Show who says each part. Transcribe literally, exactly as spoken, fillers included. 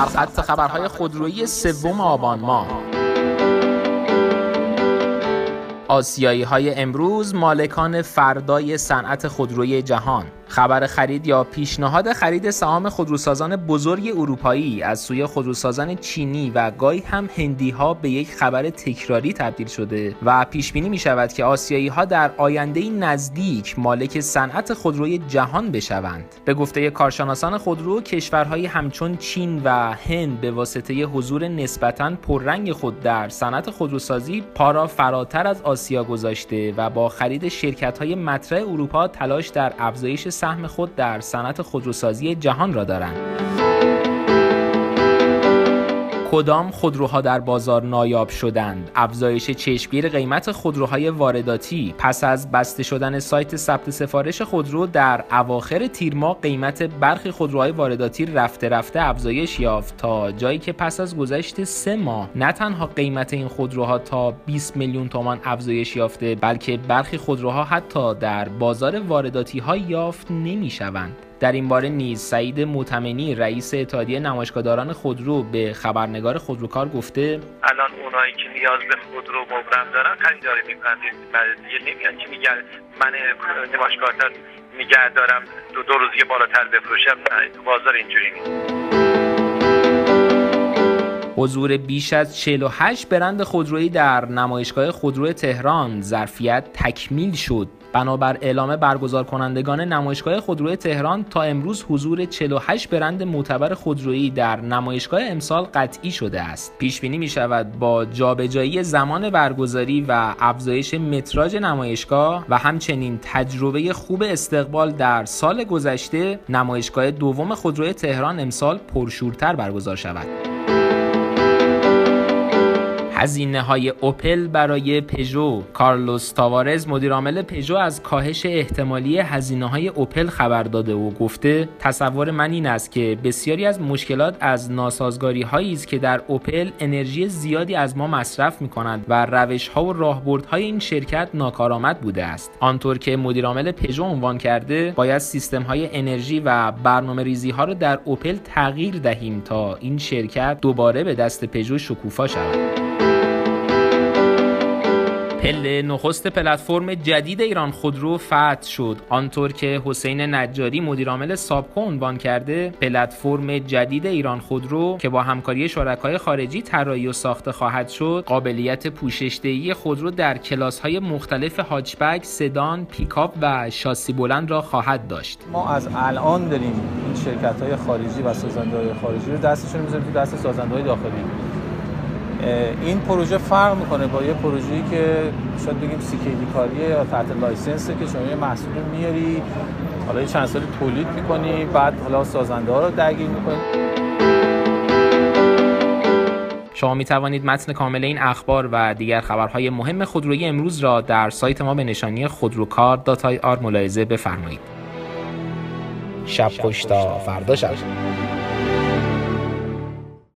Speaker 1: سرخط خبرهای خودرویی سوم آبان ماه. آسیایی‌های امروز مالکان فردای صنعت خودروی جهان. خبر خرید یا پیشنهاد خرید سهام خودروسازان بزرگ اروپایی از سوی خودروسازان چینی و گاهی هم هندی‌ها به یک خبر تکراری تبدیل شده و پیش بینی می‌شود که آسیایی‌ها در آینده نزدیک مالک صنعت خودروی جهان بشوند. به گفته کارشناسان خودرو، کشورهایی همچون چین و هند به واسطه حضور نسبتاً پررنگ خود در صنعت خودروسازی پا را فراتر از آسیا گذاشته و با خرید شرکت‌های مطرح اروپا تلاش در افزایش سهم خود در صنعت خودروسازی جهان را دارند. کدام خودروها در بازار نایاب شدند؟ افزایش چشمگیر قیمت خودروهای وارداتی. پس از بسته شدن سایت ثبت سفارش خودرو در اواخر تیر ماه، قیمت برخی خودروهای وارداتی رفته رفته افزایش یافت تا جایی که پس از گذشت سه ماه نه تنها قیمت این خودروها تا بیست میلیون تومان افزایش یافته، بلکه برخی خودروها حتی در بازار وارداتی ها یافت نمی‌شوند. در این باره نیز سعید معتمنی رئیس اتحادیه نمایشگاهداران خودرو به خبرنگار خودروکار گفته
Speaker 2: الان اونایی که نیاز به خودرو مبرم دارن خریداری میکنن، دیگه نمیان که میگن من نمایشگاهدار نگه دارم دو, دو روز یه بالاتر بفروشم. نه، تو بازار اینجوری نیست.
Speaker 1: حضور بیش از چهل و هشت برند خودرویی در نمایشگاه خودرو تهران. ظرفیت تکمیل شد. بنابر اعلام برگزار کنندگان نمایشگاه خودروی تهران، تا امروز حضور چهل و هشت برند معتبر خودرویی در نمایشگاه امسال قطعی شده است. پیش بینی می شود با جابجایی زمان برگزاری و افزایش متراژ نمایشگاه و همچنین تجربه خوب استقبال در سال گذشته، نمایشگاه دوم خودروی تهران امسال پرشورتر برگزار شود. هزینه‌های اوپل برای پژو. کارلوس تاوارز مدیرعامل پژو از کاهش احتمالی هزینه‌های اوپل خبر داده و گفته تصور من این است که بسیاری از مشکلات از ناسازگاری‌هایی است که در اوپل انرژی زیادی از ما مصرف می‌کنند و روش‌ها و راهبردهای این شرکت ناکارآمد بوده است. آنطور که مدیرعامل پژو عنوان کرده، باید سیستم‌های انرژی و برنامه‌ریزی‌ها را در اوپل تغییر دهیم تا این شرکت دوباره به دست پژو شکوفا شود. پله نخست پلتفرم جدید ایران خودرو فتح شد. آنطور که حسین نجاری مدیرعامل سابکو عنوان کرده، پلتفرم جدید ایران خودرو که با همکاری شرکای خارجی طراحی و ساخته خواهد شد، قابلیت پوشش‌دهی خودرو در کلاس‌های مختلف هاچبک، سدان، پیکاپ و شاسی بلند را خواهد داشت.
Speaker 3: ما از الان داریم این شرکت‌های خارجی و سازنده‌های خارجی رو دستشون می‌ذاریم تو دست سازنده‌های داخلی. این پروژه فرق میکنه با یه پروژه‌ای که شاید بگیم سیکیدی کاریه یا تحت لایسنسه که شما یه محصول میاری، حالا یه چند سالی تولید میکنی، بعد حالا سازنده ها رو درگیر میکنی.
Speaker 1: شما می توانید متن کامل این اخبار و دیگر خبرهای مهم خودرویی امروز را در سایت ما به نشانی خودروکار دات آی آر ملاحظه بفرمایید. شب خوش تا فردا شب.